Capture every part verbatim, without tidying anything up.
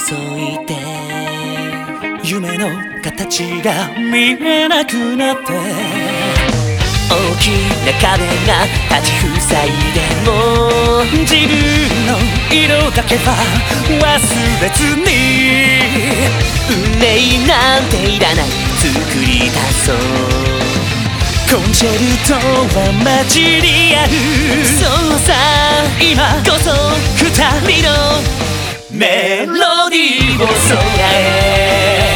争いで夢の形が見えなくなって大きな壁が立ち塞いでも自分の色だけは忘れずに運命なんていらない作り出そうコンチェルトは街にあるそうさ今こそ二人のメロディーを空へ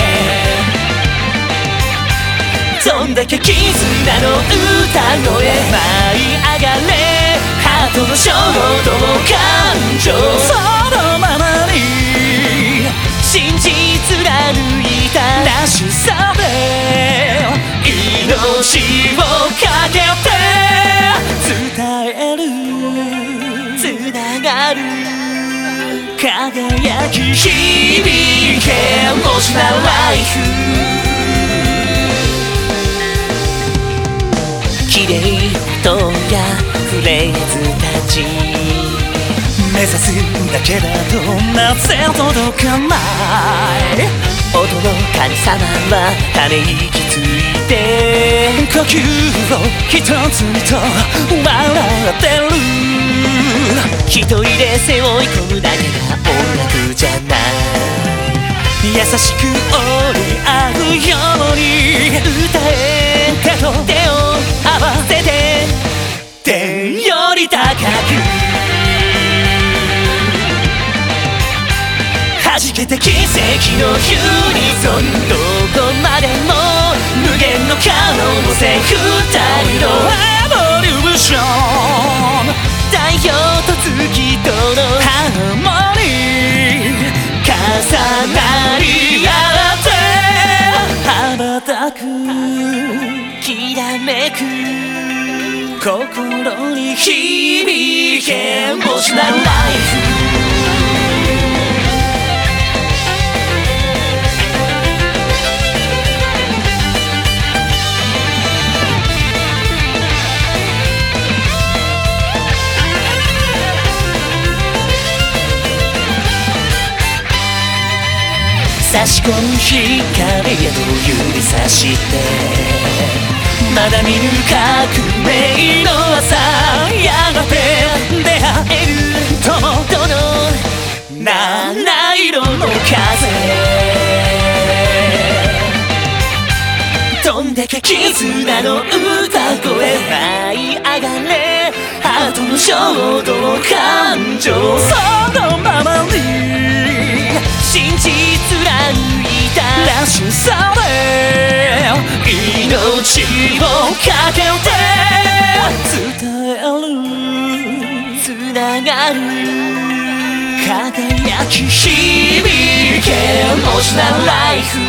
どんだけ絆の歌声舞い上がれハートの衝動感情そのままに信じ貫いたらしさで命をかけて伝えるつながる輝き響けエモーショナルライフ綺麗とやフレーズたち目指すだけだとなぜ届かない音の神様はため息ついて呼吸を一つにと笑ってる一人で背負い込むだけが音楽じゃない優しく折り合うように歌え手と手を合わせて天より高く弾けて奇跡のユニゾンどこまでも無限の可能性二人のエボリューション太陽と月とのハーモニー重なり合って羽ばたくきらめく心に響けエモーショナルライフ差し込む光へと指さしてまだ見ぬ革命の朝やがて出会える友との七色の風どんだけ絆の歌声舞い上がれハートの衝動感情そのままに信じ貫いたらしさで命をかけて伝えるつながる輝き響けエモーショナルライフ